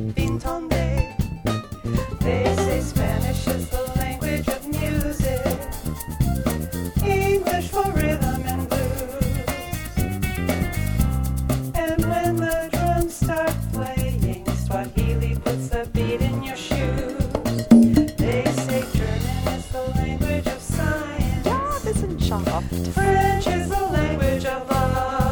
Pintonde. They say Spanish is the language of music, English for rhythm and blues. And when the drums start playing, Swahili puts the beat in your shoes. They say German is the language of science. Ja, Wissenschaft. French is the language of love.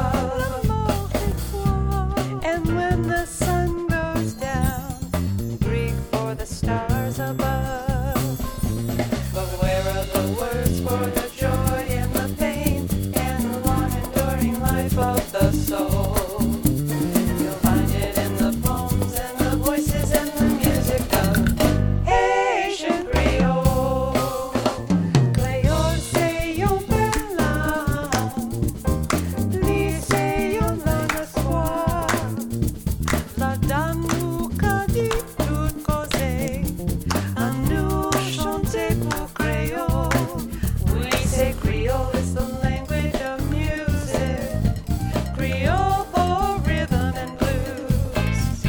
And when the sun goes down, Greek for the stars above. But where are the words for the joy and the pain and the long enduring life of the soul? You'll find it in the poems and the voices and the music of Haitian Creole. Creole c'est yon bel âme, li c'est yon langue espoir. La dame nous qu'a dit tout causé, à nous chanter pour Creole. We say Creole is the language of music, Creole for rhythm and blues.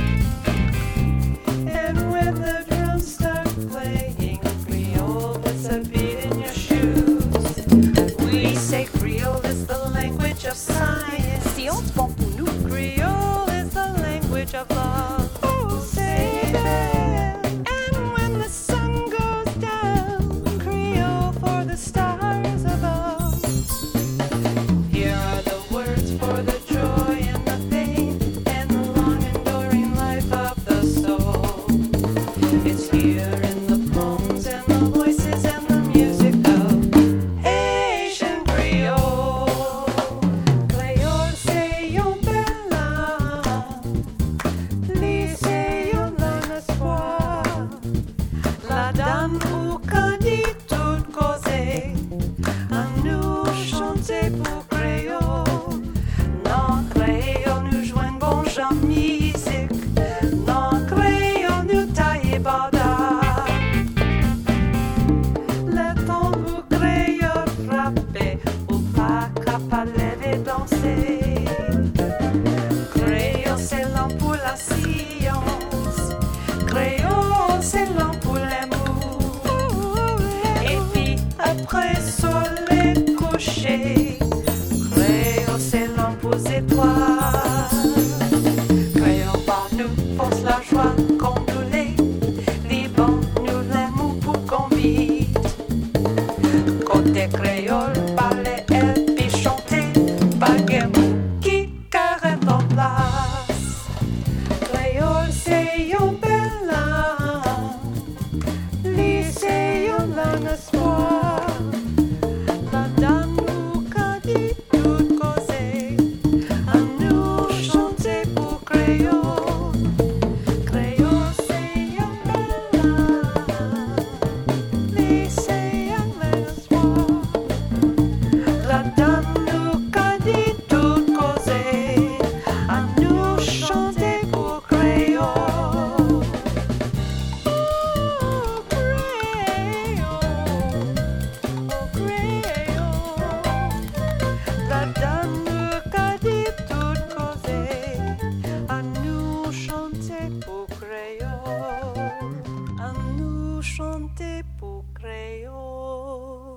And when the drums start playing, Creole puts a beat in your shoes. We say Creole is the language of science. Science bon pour nous. Creole is the language of love. Oh, say that. And when the sun goes down, Creole for the stars above. Here are the words for the joy and the pain and the long enduring life of the soul. It's here in the poems and the voices and the music of Haitian Creole. Creole c'est yon bel âme, li c'est yon langue espoir. La dame ou qu'a dit tout causé, à nous chanter pour Creole. Non, Creole nous joignent bon genre musique, non, Creole nous taille bada. Le tambour Creole frappé, ou pas capable de danser. Creole c'est l'an pour la science, Creole c'est l'an pour l'amour. Et puis après soleil couché, Creole c'est l'an pour étoiles. Creole par nous force la joie condolée, Liban nous l'amour pour convite. Côté Creole, parler et puis chanter, pas mot qui caresse en place. Creole c'est yon bel âme, li c'est yon langue espoir. La dame nous qu'a dit tout causé, à nous chanter pour Creole. Creole c'est yon bel âme, li c'est yon langue espoir. La dame nous qu'a dit tout causé, à nous chanter pour Creole. Oh, Creole, oh, Creole. La dame nous qu'a dit tout causé, à nous chanter pour Creole. À nous chanter pour Creole.